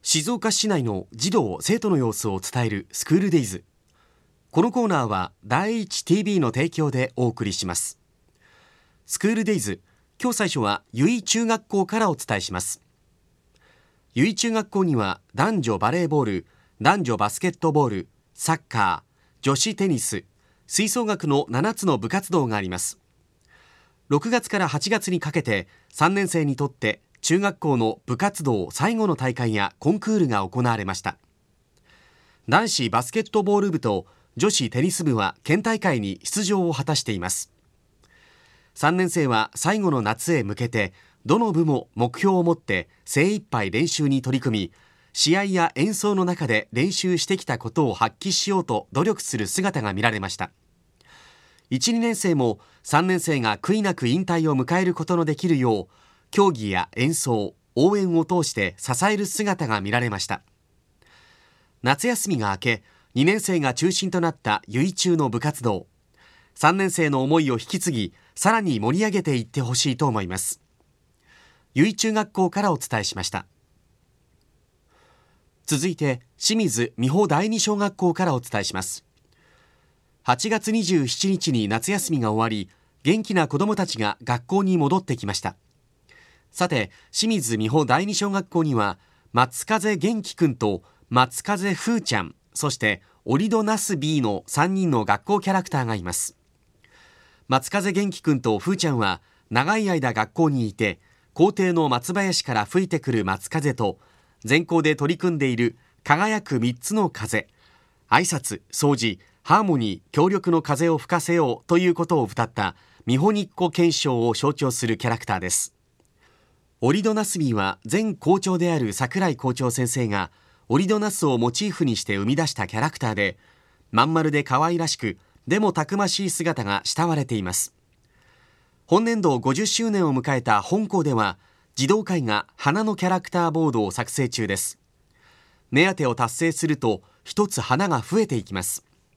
静岡市内の児童生徒の様子を伝えるスクールデイズ。このコーナーは第一 TV の提供でお送りします。スクールデイズ、今日最初は由比中学校からお伝えします。由比中学校には男女バレーボール、男女バスケットボール、サッカー、女子テニス、吹奏楽の7つの部活動があります。6月から8月にかけて3年生にとって中学校の部活動最後の大会やコンクールが行われました。男子バスケットボール部と女子テニス部は県大会に出場を果たしています。3年生は最後の夏へ向けてどの部も目標を持って精一杯練習に取り組み、試合や演奏の中で練習してきたことを発揮しようと努力する姿が見られました。1、2年生も3年生が悔いなく引退を迎えることのできるよう、競技や演奏、応援を通して支える姿が見られました。夏休みが明け、2年生が中心となった由比中の部活動。3年生の思いを引き継ぎ、さらに盛り上げていってほしいと思います。由比中学校からお伝えしました。続いて、清水美保第二小学校からお伝えします。8月27日に夏休みが終わり、元気な子どもたちが学校に戻ってきました。さて、清水美保第二小学校には、松風元気くんと松風風ちゃん、そしてオリドナス B の3人の学校キャラクターがいます。松風元気くんと風ちゃんは、長い間学校にいて、校庭の松林から吹いてくる松風と、全校で取り組んでいる輝く3つの風、挨拶、掃除、ハーモニー、協力の風を吹かせようということを歌った美保日光憲章を象徴するキャラクターです。オリドナスビーは前校長である櫻井校長先生がオリドナスをモチーフにして生み出したキャラクターで、まん丸で可愛らしく、でもたくましい姿が慕われています。本年度50周年を迎えた本校では、児童会が花のキャラクターボードを作成中です。目当てを達成すると、一つ花が増えていきます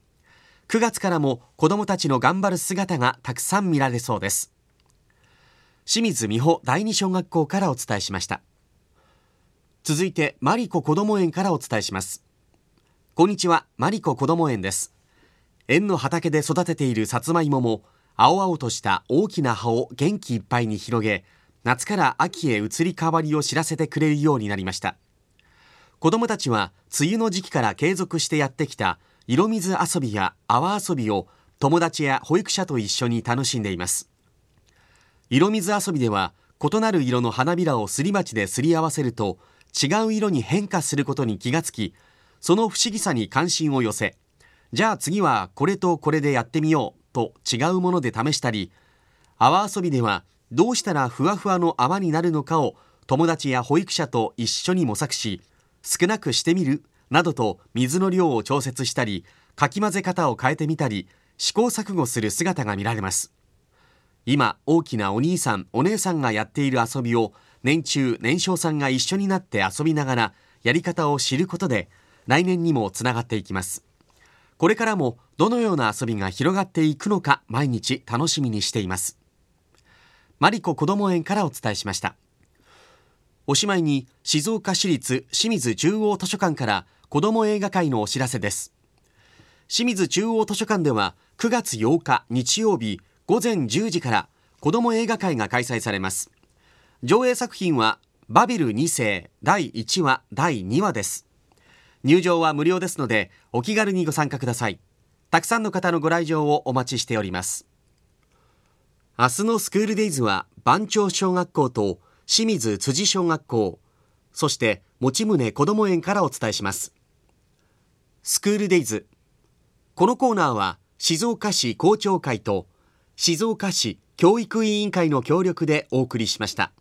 。9月からも子どもたちの頑張る姿がたくさん見られそうです。清水美保第二小学校からお伝えしました。続いてマリコこども園からお伝えします。こんにちは、マリコこども園です。園の畑で育てているさつまいもも青々とした大きな葉を元気いっぱいに広げ、夏から秋へ移り変わりを知らせてくれるようになりました。子どもたちは梅雨の時期から継続してやってきた色水遊びや泡遊びを友達や保育者と一緒に楽しんでいます。色水遊びでは異なる色の花びらをすり鉢ですり合わせると違う色に変化することに気がつき、その不思議さに関心を寄せ、じゃあ次はこれとこれでやってみようと違うもので試したり、泡遊びではどうしたらふわふわの泡になるのかを友達や保育者と一緒に模索し、少なくしてみるなどと水の量を調節したり、かき混ぜ方を変えてみたり、試行錯誤する姿が見られます。今、大きなお兄さん、お姉さんがやっている遊びを年中、年少さんが一緒になって遊びながらやり方を知ることで、来年にもつながっていきます。これからもどのような遊びが広がっていくのか毎日楽しみにしています。マリコこども園からお伝えしました。おしまいに静岡市立清水中央図書館から子ども映画会のお知らせです。清水中央図書館では9月8日日曜日午前10時から子ども映画会が開催されます。上映作品はバビル2世第1話第2話です。入場は無料ですのでお気軽にご参加ください。たくさんの方のご来場をお待ちしております。明日のスクールデイズは番町小学校と清水辻小学校、そして用宗こども園からお伝えします。スクールデイズ。このコーナーは静岡市校長会と静岡市教育委員会の協力でお送りしました。